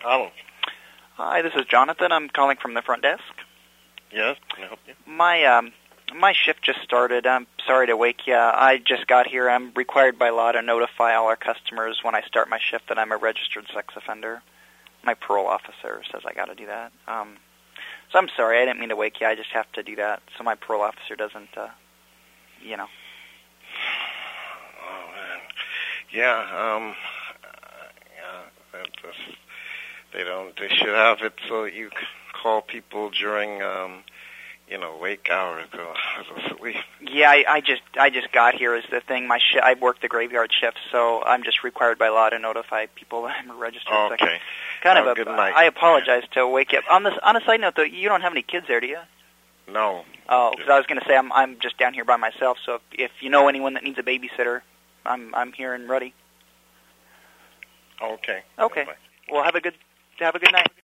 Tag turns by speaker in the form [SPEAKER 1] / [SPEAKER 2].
[SPEAKER 1] Hello.
[SPEAKER 2] Hi, this is Jonathan. I'm calling from the front desk.
[SPEAKER 1] Yes, can I help you?
[SPEAKER 2] My shift just started. I'm sorry to wake you. I just got here. I'm required by law to notify all our customers when I start my shift that I'm a registered sex offender. My parole officer says I got to do that. So I'm sorry. I didn't mean to wake you. I just have to do that so my parole officer doesn't, you know.
[SPEAKER 1] Oh, man. Yeah, they should have it so you call people during, wake hours or sleep.
[SPEAKER 2] Yeah, I just got here is the thing. I work the graveyard shift, so I'm just required by law to notify people that I'm a registered sex offender.
[SPEAKER 1] Okay. Good night.
[SPEAKER 2] I apologize to wake you up. On a side note, though, you don't have any kids there, do you?
[SPEAKER 1] No.
[SPEAKER 2] Oh, because I was going to say I'm just down here by myself. So if you know anyone that needs a babysitter, I'm here and ready.
[SPEAKER 1] Okay.
[SPEAKER 2] Okay.
[SPEAKER 1] Bye.
[SPEAKER 2] Well, have a good night.